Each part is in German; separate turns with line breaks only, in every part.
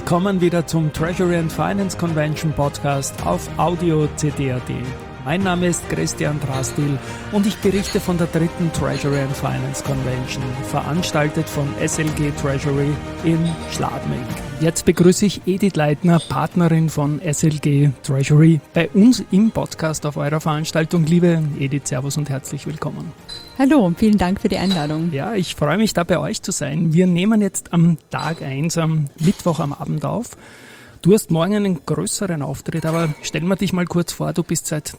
willkommen wieder zum Treasury and Finance Convention Podcast auf Audio CD.at. Mein Name ist Christian Drastil und ich berichte von der dritten Treasury and Finance Convention, veranstaltet von SLG Treasury in Schladming. Jetzt begrüße ich Edith Leitner, Partnerin von SLG Treasury, bei uns im Podcast auf eurer Veranstaltung. Liebe Edith, servus und herzlich willkommen.
Hallo und vielen Dank für die Einladung.
Ja, ich freue mich, da bei euch zu sein. Wir nehmen jetzt am Tag 1, am Mittwoch am Abend auf. Du hast morgen einen größeren Auftritt, aber stellen wir dich mal kurz vor, du bist seit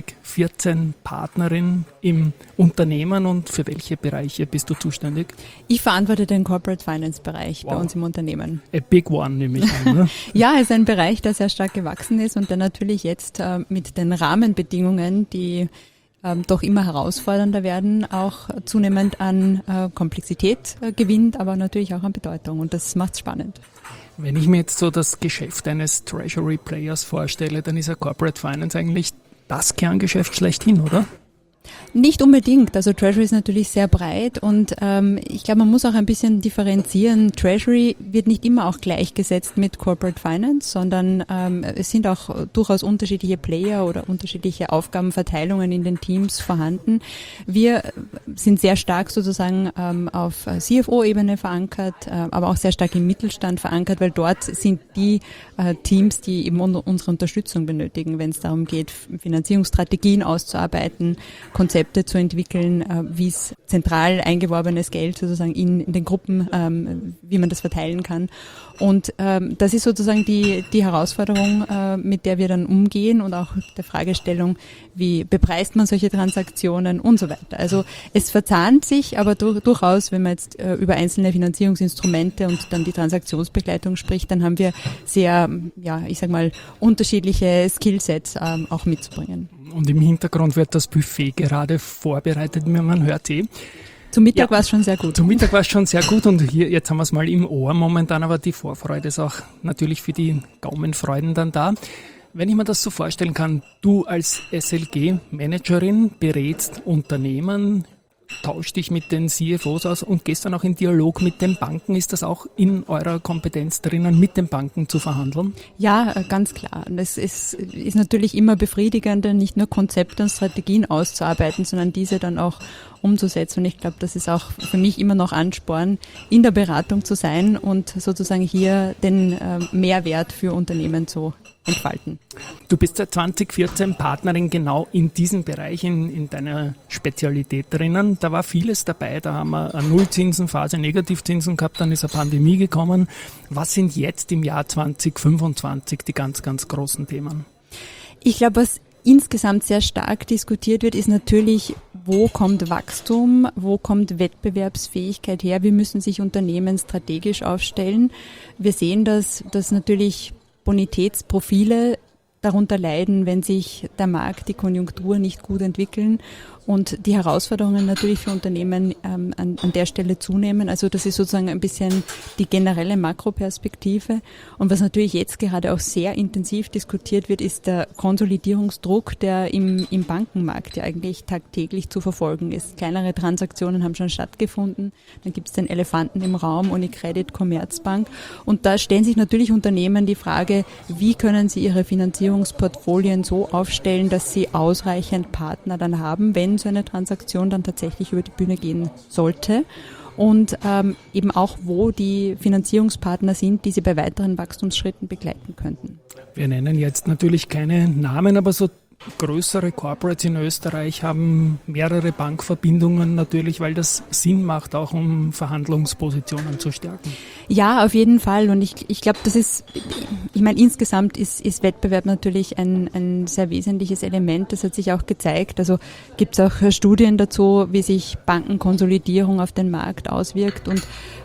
2014 Partnerin im Unternehmen und für welche Bereiche bist du zuständig?
Ich verantworte den Corporate Finance Bereich bei uns im Unternehmen.
A big one, nehme ich an, ne?
Ja, es ist ein Bereich, der sehr stark gewachsen ist und der natürlich jetzt mit den Rahmenbedingungen, die doch immer herausfordernder werden, auch zunehmend an Komplexität gewinnt, aber natürlich auch an Bedeutung und das macht es spannend.
Wenn ich mir jetzt so das Geschäft eines Treasury Players vorstelle, dann ist ja Corporate Finance eigentlich das Kerngeschäft schlechthin, oder?
Nicht unbedingt. Also Treasury ist natürlich sehr breit und ich glaube, man muss auch ein bisschen differenzieren. Treasury wird nicht immer auch gleichgesetzt mit Corporate Finance, sondern es sind auch durchaus unterschiedliche Player oder unterschiedliche Aufgabenverteilungen in den Teams vorhanden. Wir sind sehr stark sozusagen auf CFO-Ebene verankert, aber auch sehr stark im Mittelstand verankert, weil dort sind die Teams, die eben unsere Unterstützung benötigen, wenn es darum geht, Finanzierungsstrategien auszuarbeiten, Konzepte zu entwickeln, wie es zentral eingeworbenes Geld sozusagen in den Gruppen, wie man das verteilen kann. Und das ist sozusagen die Herausforderung, mit der wir dann umgehen und auch der Fragestellung, wie bepreist man solche Transaktionen und so weiter. Also es verzahnt sich, aber durchaus, wenn man jetzt über einzelne Finanzierungsinstrumente und dann die Transaktionsbegleitung spricht, dann haben wir sehr, ja, ich sag mal, unterschiedliche Skillsets auch mitzubringen.
Und im Hintergrund wird das Buffet gerade vorbereitet, man hört
Zum Mittag war es schon sehr gut.
Zum Mittag war es schon sehr gut und hier, jetzt haben wir es mal im Ohr momentan, aber die Vorfreude ist auch natürlich für die Gaumenfreuden dann da. Wenn ich mir das so vorstellen kann, du als SLG-Managerin berätst Unternehmen, tauscht dich mit den CFOs aus und gehst dann auch in Dialog mit den Banken. Ist das auch in eurer Kompetenz drinnen, mit den Banken zu verhandeln?
Ja, ganz klar. Das ist natürlich immer befriedigender, nicht nur Konzepte und Strategien auszuarbeiten, sondern diese dann auch umzusetzen. Und ich glaube, das ist auch für mich immer noch Ansporn, in der Beratung zu sein und sozusagen hier den Mehrwert für Unternehmen zu entfalten.
Du bist seit 2014 Partnerin genau in diesem Bereich, in deiner Spezialität drinnen. Da war vieles dabei. Da haben wir eine Nullzinsenphase, Negativzinsen gehabt, dann ist eine Pandemie gekommen. Was sind jetzt im Jahr 2025 die ganz, ganz großen Themen?
Ich glaube, was insgesamt sehr stark diskutiert wird, ist natürlich, wo kommt Wachstum, wo kommt Wettbewerbsfähigkeit her, wie müssen sich Unternehmen strategisch aufstellen. Wir sehen, dass natürlich Bonitätsprofile darunter leiden, wenn sich der Markt, die Konjunktur nicht gut entwickeln und die Herausforderungen natürlich für Unternehmen an der Stelle zunehmen. Also das ist sozusagen ein bisschen die generelle Makroperspektive. Und was natürlich jetzt gerade auch sehr intensiv diskutiert wird, ist der Konsolidierungsdruck, der im Bankenmarkt ja eigentlich tagtäglich zu verfolgen ist. Kleinere Transaktionen haben schon stattgefunden. Dann gibt es den Elefanten im Raum, UniCredit, Commerzbank. Und da stellen sich natürlich Unternehmen die Frage, wie können sie ihre Finanzierungsportfolien so aufstellen, dass sie ausreichend Partner dann haben, wenn so eine Transaktion dann tatsächlich über die Bühne gehen sollte und eben auch, wo die Finanzierungspartner sind, die sie bei weiteren Wachstumsschritten begleiten könnten.
Wir nennen jetzt natürlich keine Namen, aber so größere Corporates in Österreich haben mehrere Bankverbindungen natürlich, weil das Sinn macht, auch um Verhandlungspositionen zu stärken.
Ja, auf jeden Fall. Und ich glaube, insgesamt ist Wettbewerb natürlich ein sehr wesentliches Element. Das hat sich auch gezeigt. Also gibt es auch Studien dazu, wie sich Bankenkonsolidierung auf den Markt auswirkt und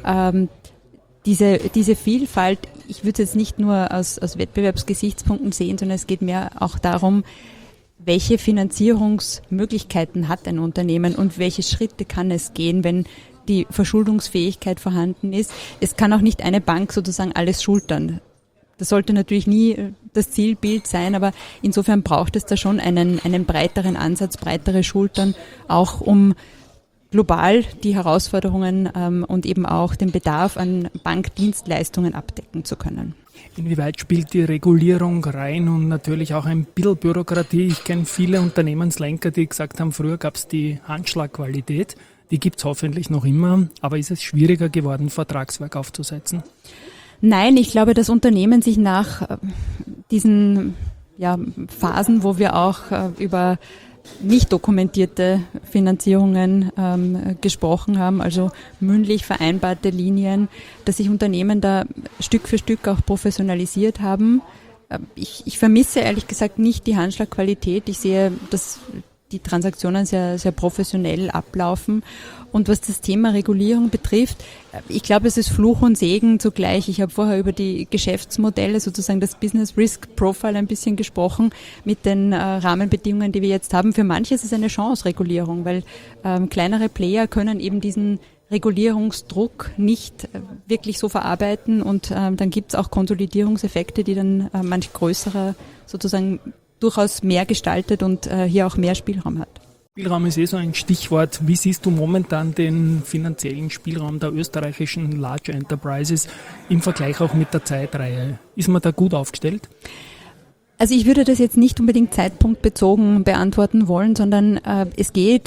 diese Vielfalt, ich würde es jetzt nicht nur aus Wettbewerbsgesichtspunkten sehen, sondern es geht mehr auch darum, welche Finanzierungsmöglichkeiten hat ein Unternehmen und welche Schritte kann es gehen, wenn die Verschuldungsfähigkeit vorhanden ist. Es kann auch nicht eine Bank sozusagen alles schultern. Das sollte natürlich nie das Zielbild sein, aber insofern braucht es da schon einen breiteren Ansatz, breitere Schultern, auch um global die Herausforderungen und eben auch den Bedarf an Bankdienstleistungen abdecken zu können.
Inwieweit spielt die Regulierung rein und natürlich auch ein bisschen Bürokratie? Ich kenne viele Unternehmenslenker, die gesagt haben, früher gab es die Handschlagqualität, die gibt es hoffentlich noch immer, aber ist es schwieriger geworden, Vertragswerk aufzusetzen?
Nein, ich glaube, dass Unternehmen sich nach diesen Phasen, wo wir auch über nicht dokumentierte Finanzierungen gesprochen haben, also mündlich vereinbarte Linien, dass sich Unternehmen da Stück für Stück auch professionalisiert haben. Ich vermisse ehrlich gesagt nicht die Handschlagqualität. Ich sehe, dass die Transaktionen sehr, sehr professionell ablaufen. Und was das Thema Regulierung betrifft, ich glaube, es ist Fluch und Segen zugleich. Ich habe vorher über die Geschäftsmodelle, sozusagen das Business Risk Profile ein bisschen gesprochen, mit den Rahmenbedingungen, die wir jetzt haben. Für manche ist es eine Chance, Regulierung, weil kleinere Player können eben diesen Regulierungsdruck nicht wirklich so verarbeiten und dann gibt es auch Konsolidierungseffekte, die dann manch größere sozusagen durchaus mehr gestaltet und hier auch mehr Spielraum hat.
Spielraum ist so ein Stichwort. Wie siehst du momentan den finanziellen Spielraum der österreichischen Large Enterprises im Vergleich auch mit der Zeitreihe? Ist man da gut aufgestellt?
Also ich würde das jetzt nicht unbedingt zeitpunktbezogen beantworten wollen, sondern es geht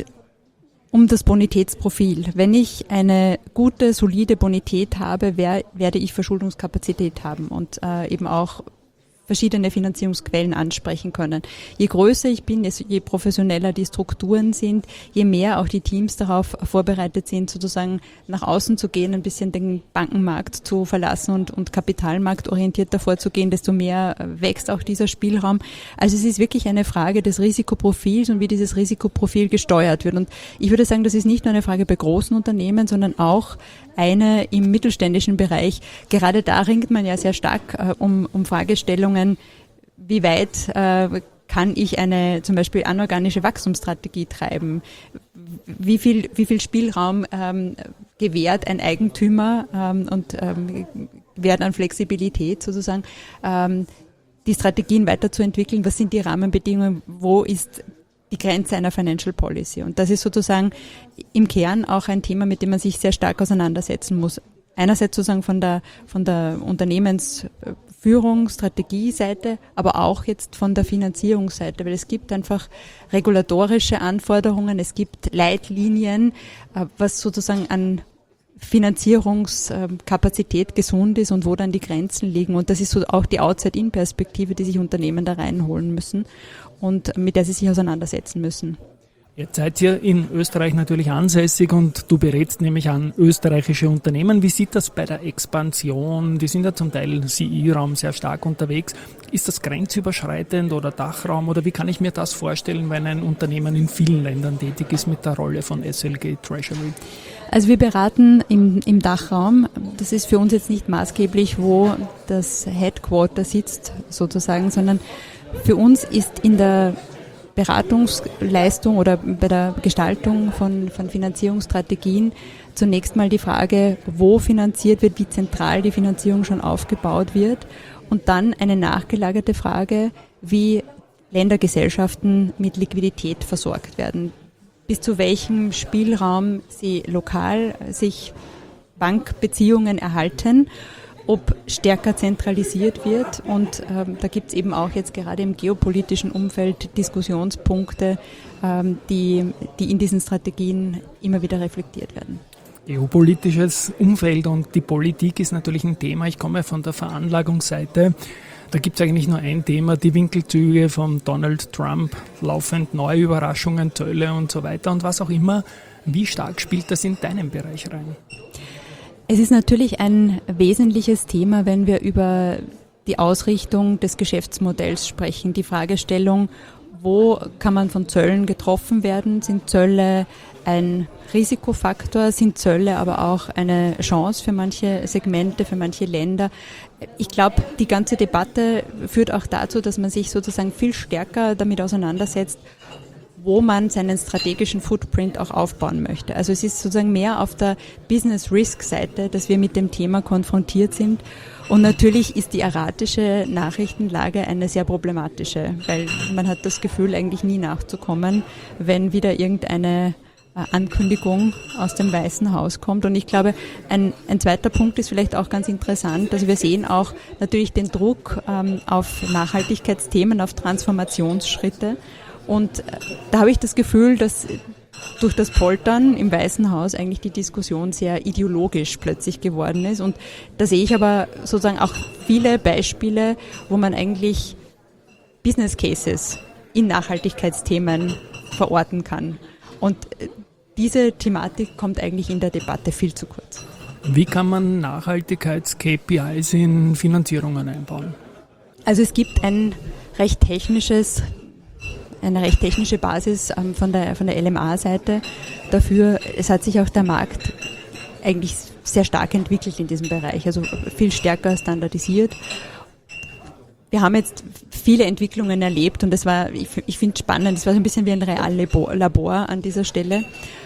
um das Bonitätsprofil. Wenn ich eine gute, solide Bonität habe, werde ich Verschuldungskapazität haben und eben auch verschiedene Finanzierungsquellen ansprechen können. Je größer ich bin, je professioneller die Strukturen sind, je mehr auch die Teams darauf vorbereitet sind, sozusagen nach außen zu gehen, ein bisschen den Bankenmarkt zu verlassen und kapitalmarktorientierter vorzugehen, desto mehr wächst auch dieser Spielraum. Also es ist wirklich eine Frage des Risikoprofils und wie dieses Risikoprofil gesteuert wird. Und ich würde sagen, das ist nicht nur eine Frage bei großen Unternehmen, sondern auch eine im mittelständischen Bereich. Gerade da ringt man ja sehr stark um Fragestellungen, wie weit kann ich eine zum Beispiel anorganische Wachstumsstrategie treiben? Wie viel Spielraum gewährt ein Eigentümer und gewährt an Flexibilität sozusagen, die Strategien weiterzuentwickeln? Was sind die Rahmenbedingungen? Wo ist die Grenze einer Financial Policy? Und das ist sozusagen im Kern auch ein Thema, mit dem man sich sehr stark auseinandersetzen muss. Einerseits sozusagen von der Unternehmensführung, Strategieseite, aber auch jetzt von der Finanzierungsseite, weil es gibt einfach regulatorische Anforderungen, es gibt Leitlinien, was sozusagen an Finanzierungskapazität gesund ist und wo dann die Grenzen liegen. Und das ist so auch die Outside-In-Perspektive, die sich Unternehmen da reinholen müssen und mit der sie sich auseinandersetzen müssen.
Jetzt seid ihr in Österreich natürlich ansässig und du berätst nämlich an österreichische Unternehmen. Wie sieht das bei der Expansion? Die sind ja zum Teil im CI-Raum sehr stark unterwegs. Ist das grenzüberschreitend oder Dachraum oder wie kann ich mir das vorstellen, wenn ein Unternehmen in vielen Ländern tätig ist mit der Rolle von SLG Treasury?
Also wir beraten im Dachraum. Das ist für uns jetzt nicht maßgeblich, wo das Headquarter sitzt sozusagen, sondern für uns ist in der Beratungsleistung oder bei der Gestaltung von Finanzierungsstrategien zunächst mal die Frage, wo finanziert wird, wie zentral die Finanzierung schon aufgebaut wird und dann eine nachgelagerte Frage, wie Ländergesellschaften mit Liquidität versorgt werden, bis zu welchem Spielraum sie lokal sich Bankbeziehungen erhalten, ob stärker zentralisiert wird und da gibt es eben auch jetzt gerade im geopolitischen Umfeld Diskussionspunkte, die in diesen Strategien immer wieder reflektiert werden.
Geopolitisches Umfeld und die Politik ist natürlich ein Thema. Ich komme von der Veranlagungsseite. Da gibt es eigentlich nur ein Thema, die Winkelzüge von Donald Trump, laufend neue Überraschungen, Zölle und so weiter und was auch immer. Wie stark spielt das in deinen Bereich rein?
Es ist natürlich ein wesentliches Thema, wenn wir über die Ausrichtung des Geschäftsmodells sprechen. Die Fragestellung, wo kann man von Zöllen getroffen werden? Sind Zölle ein Risikofaktor? Sind Zölle aber auch eine Chance für manche Segmente, für manche Länder? Ich glaube, die ganze Debatte führt auch dazu, dass man sich sozusagen viel stärker damit auseinandersetzt, wo man seinen strategischen Footprint auch aufbauen möchte. Also es ist sozusagen mehr auf der Business-Risk-Seite, dass wir mit dem Thema konfrontiert sind. Und natürlich ist die erratische Nachrichtenlage eine sehr problematische, weil man hat das Gefühl, eigentlich nie nachzukommen, wenn wieder irgendeine Ankündigung aus dem Weißen Haus kommt. Und ich glaube, ein zweiter Punkt ist vielleicht auch ganz interessant. Also wir sehen auch natürlich den Druck auf Nachhaltigkeitsthemen, auf Transformationsschritte. Und da habe ich das Gefühl, dass durch das Poltern im Weißen Haus eigentlich die Diskussion sehr ideologisch plötzlich geworden ist. Und da sehe ich aber sozusagen auch viele Beispiele, wo man eigentlich Business Cases in Nachhaltigkeitsthemen verorten kann. Und diese Thematik kommt eigentlich in der Debatte viel zu kurz.
Wie kann man Nachhaltigkeits-KPIs in Finanzierungen einbauen?
Also es gibt eine recht technische Basis von der LMA-Seite dafür. Es hat sich auch der Markt eigentlich sehr stark entwickelt in diesem Bereich, also viel stärker standardisiert. Wir haben jetzt viele Entwicklungen erlebt und ich finde es spannend, es war so ein bisschen wie ein Reallabor an dieser Stelle.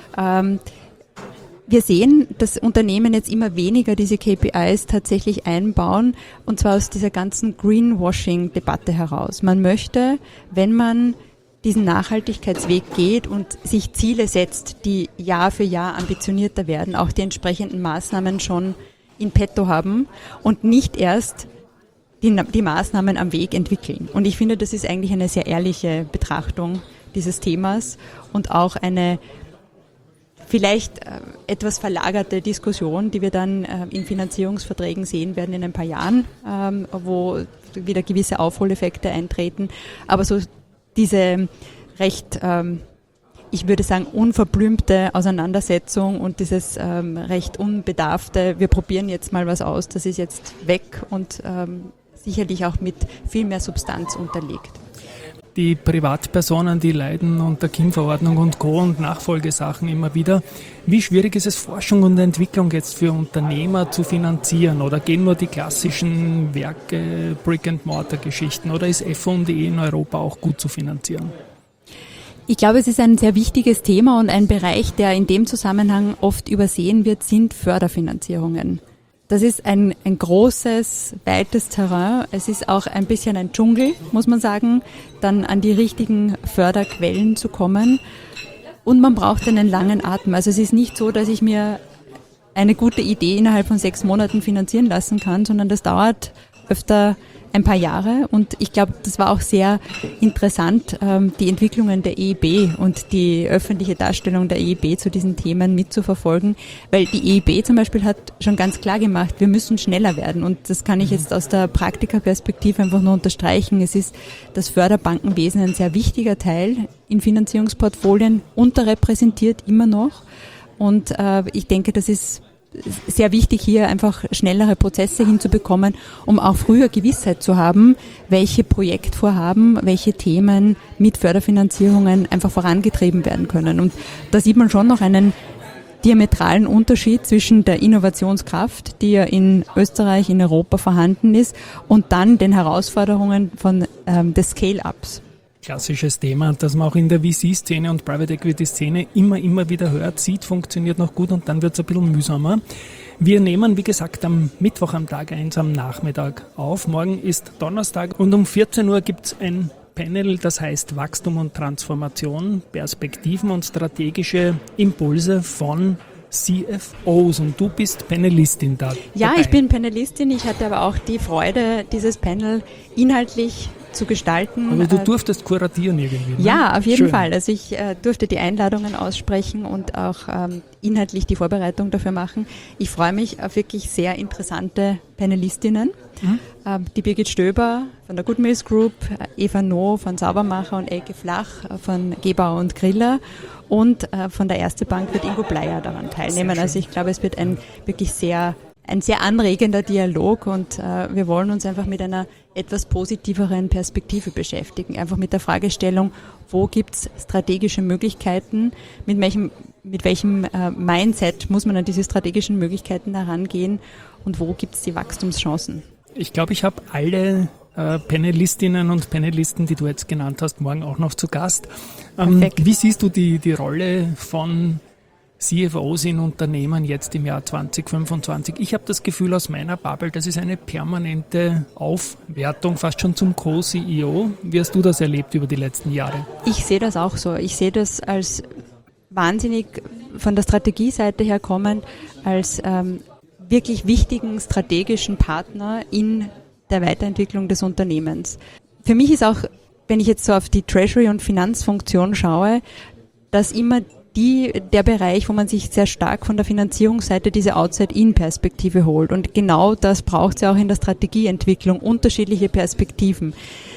Wir sehen, dass Unternehmen jetzt immer weniger diese KPIs tatsächlich einbauen, und zwar aus dieser ganzen Greenwashing-Debatte heraus. Man möchte, wenn man diesen Nachhaltigkeitsweg geht und sich Ziele setzt, die Jahr für Jahr ambitionierter werden, auch die entsprechenden Maßnahmen schon in petto haben und nicht erst die Maßnahmen am Weg entwickeln. Und ich finde, das ist eigentlich eine sehr ehrliche Betrachtung dieses Themas und auch eine vielleicht etwas verlagerte Diskussion, die wir dann in Finanzierungsverträgen sehen werden in ein paar Jahren, wo wieder gewisse Aufholeffekte eintreten. Aber so diese recht, ich würde sagen, unverblümte Auseinandersetzung und dieses recht unbedarfte, wir probieren jetzt mal was aus, das ist jetzt weg und sicherlich auch mit viel mehr Substanz unterlegt.
Die Privatpersonen, die leiden unter KIM-Verordnung und Co. und Nachfolgesachen immer wieder. Wie schwierig ist es, Forschung und Entwicklung jetzt für Unternehmer zu finanzieren? Oder gehen nur die klassischen Werke, Brick-and-Mortar-Geschichten? Oder ist F&E in Europa auch gut zu finanzieren?
Ich glaube, es ist ein sehr wichtiges Thema und ein Bereich, der in dem Zusammenhang oft übersehen wird, sind Förderfinanzierungen. Das ist ein großes, weites Terrain. Es ist auch ein bisschen ein Dschungel, muss man sagen, dann an die richtigen Förderquellen zu kommen. Und man braucht einen langen Atem. Also es ist nicht so, dass ich mir eine gute Idee innerhalb von 6 Monaten finanzieren lassen kann, sondern das dauert öfter ein paar Jahre. Und ich glaube, das war auch sehr interessant, die Entwicklungen der EIB und die öffentliche Darstellung der EIB zu diesen Themen mitzuverfolgen, weil die EIB zum Beispiel hat schon ganz klar gemacht, wir müssen schneller werden. Und das kann ich jetzt aus der Praktikerperspektive einfach nur unterstreichen. Es ist das Förderbankenwesen ein sehr wichtiger Teil in Finanzierungsportfolien, unterrepräsentiert immer noch. Und ich denke, das ist sehr wichtig, hier einfach schnellere Prozesse hinzubekommen, um auch früher Gewissheit zu haben, welche Projektvorhaben, welche Themen mit Förderfinanzierungen einfach vorangetrieben werden können. Und da sieht man schon noch einen diametralen Unterschied zwischen der Innovationskraft, die ja in Österreich, in Europa vorhanden ist, und dann den Herausforderungen des Scale-Ups.
Klassisches Thema, das man auch in der VC-Szene und Private Equity-Szene immer wieder hört, sieht, funktioniert noch gut und dann wird es ein bisschen mühsamer. Wir nehmen, wie gesagt, am Mittwoch am Tag 1 am Nachmittag auf. Morgen ist Donnerstag und um 14 Uhr gibt es ein Panel, das heißt Wachstum und Transformation, Perspektiven und strategische Impulse von CFOs, und du bist Panelistin da.
Ja, ich bin Panelistin. Ich hatte aber auch die Freude, dieses Panel inhaltlich zu gestalten.
Aber du durftest kuratieren irgendwie, ne?
Ja, auf jeden
Schön.
Fall. Also ich durfte die Einladungen aussprechen und auch inhaltlich die Vorbereitung dafür machen. Ich freue mich auf wirklich sehr interessante Panelistinnen. Die Birgit Stöber von der Good Mills Group, Eva Noh von Saubermacher und Elke Flach von Gebauer und Griller, und von der Erste Bank wird Ingo Bleier daran teilnehmen. Also ich glaube, es wird ein sehr anregender Dialog, und wir wollen uns einfach mit einer etwas positiveren Perspektive beschäftigen. Einfach mit der Fragestellung, wo gibt es strategische Möglichkeiten, mit welchem Mindset muss man an diese strategischen Möglichkeiten herangehen und wo gibt es die Wachstumschancen?
Ich glaube, ich habe alle Panelistinnen und Panelisten, die du jetzt genannt hast, morgen auch noch zu Gast. Wie siehst du die Rolle von CFOs in Unternehmen jetzt im Jahr 2025? Ich habe das Gefühl aus meiner Bubble, das ist eine permanente Aufwertung, fast schon zum Co-CEO. Wie hast du das erlebt über die letzten Jahre?
Ich sehe das auch so. Ich sehe das als wahnsinnig von der Strategieseite her kommend als wirklich wichtigen strategischen Partner in der Weiterentwicklung des Unternehmens. Für mich ist auch, wenn ich jetzt so auf die Treasury- und Finanzfunktion schaue, dass immer der Bereich, wo man sich sehr stark von der Finanzierungsseite diese Outside-In-Perspektive holt. Und genau das braucht es ja auch in der Strategieentwicklung, unterschiedliche Perspektiven.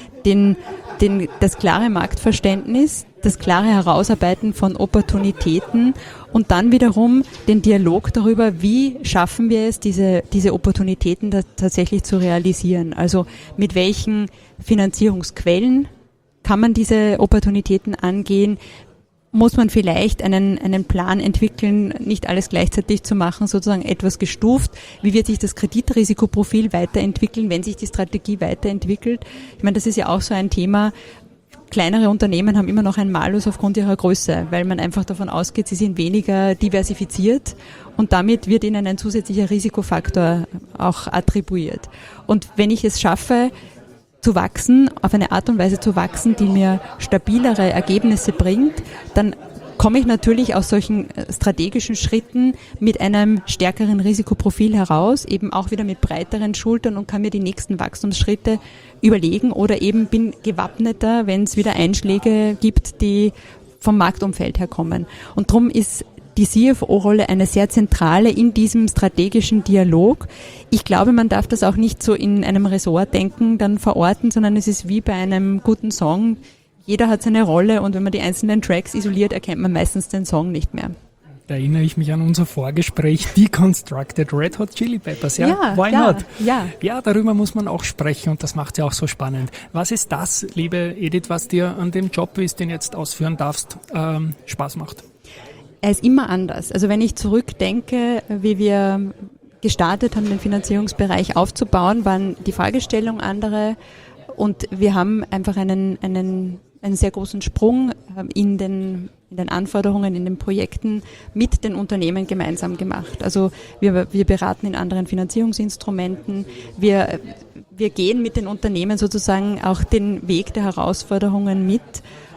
Das klare Marktverständnis, das klare Herausarbeiten von Opportunitäten und dann wiederum den Dialog darüber, wie schaffen wir es, diese Opportunitäten tatsächlich zu realisieren. Also mit welchen Finanzierungsquellen kann man diese Opportunitäten angehen? Muss man vielleicht einen Plan entwickeln, nicht alles gleichzeitig zu machen, sozusagen etwas gestuft. Wie wird sich das Kreditrisikoprofil weiterentwickeln, wenn sich die Strategie weiterentwickelt? Ich meine, das ist ja auch so ein Thema. Kleinere Unternehmen haben immer noch einen Malus aufgrund ihrer Größe, weil man einfach davon ausgeht, sie sind weniger diversifiziert und damit wird ihnen ein zusätzlicher Risikofaktor auch attribuiert. Und wenn ich es schaffe, zu wachsen, auf eine Art und Weise zu wachsen, die mir stabilere Ergebnisse bringt, dann komme ich natürlich aus solchen strategischen Schritten mit einem stärkeren Risikoprofil heraus, eben auch wieder mit breiteren Schultern und kann mir die nächsten Wachstumsschritte überlegen oder eben bin gewappneter, wenn es wieder Einschläge gibt, die vom Marktumfeld herkommen. Und darum ist die CFO-Rolle eine sehr zentrale in diesem strategischen Dialog. Ich glaube, man darf das auch nicht so in einem Ressort-Denken dann verorten, sondern es ist wie bei einem guten Song. Jeder hat seine Rolle und wenn man die einzelnen Tracks isoliert, erkennt man meistens den Song nicht mehr.
Da erinnere ich mich an unser Vorgespräch, Deconstructed Red Hot Chili Peppers. Ja, why not? Ja, darüber muss man auch sprechen und das macht ja auch so spannend. Was ist das, liebe Edith, was dir an dem Job, wie du den jetzt ausführen darfst, Spaß macht?
Er ist immer anders. Also wenn ich zurückdenke, wie wir gestartet haben, den Finanzierungsbereich aufzubauen, waren die Fragestellungen andere und wir haben einfach einen sehr großen Sprung in den Anforderungen, in den Projekten mit den Unternehmen gemeinsam gemacht. Also wir beraten in anderen Finanzierungsinstrumenten, wir gehen mit den Unternehmen sozusagen auch den Weg der Herausforderungen mit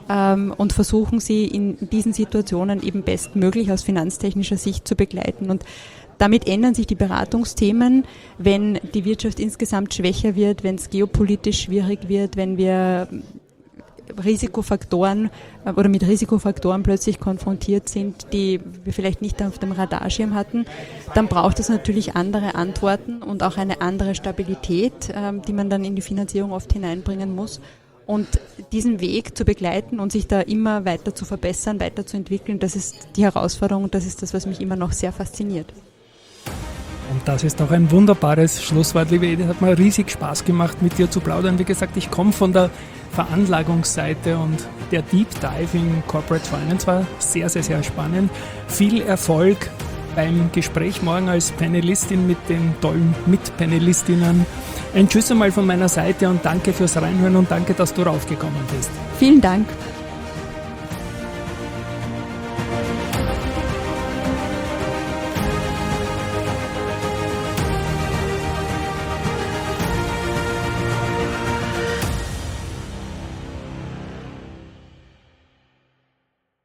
und versuchen sie in diesen Situationen eben bestmöglich aus finanztechnischer Sicht zu begleiten. Und damit ändern sich die Beratungsthemen, wenn die Wirtschaft insgesamt schwächer wird, wenn es geopolitisch schwierig wird, wenn wir Risikofaktoren oder mit Risikofaktoren plötzlich konfrontiert sind, die wir vielleicht nicht auf dem Radarschirm hatten, dann braucht es natürlich andere Antworten und auch eine andere Stabilität, die man dann in die Finanzierung oft hineinbringen muss. Und diesen Weg zu begleiten und sich da immer weiter zu verbessern, weiterzuentwickeln, das ist die Herausforderung und das ist das, was mich immer noch sehr fasziniert.
Und das ist auch ein wunderbares Schlusswort, liebe Edith. Hat mir riesig Spaß gemacht, mit dir zu plaudern. Wie gesagt, ich komme von der Veranlagungsseite und der Deep Dive in Corporate Finance war sehr, sehr, sehr spannend. Viel Erfolg beim Gespräch morgen als Panelistin mit den tollen Mitpanelistinnen. Ein Tschüss einmal von meiner Seite und danke fürs Reinhören und danke, dass du raufgekommen bist.
Vielen Dank.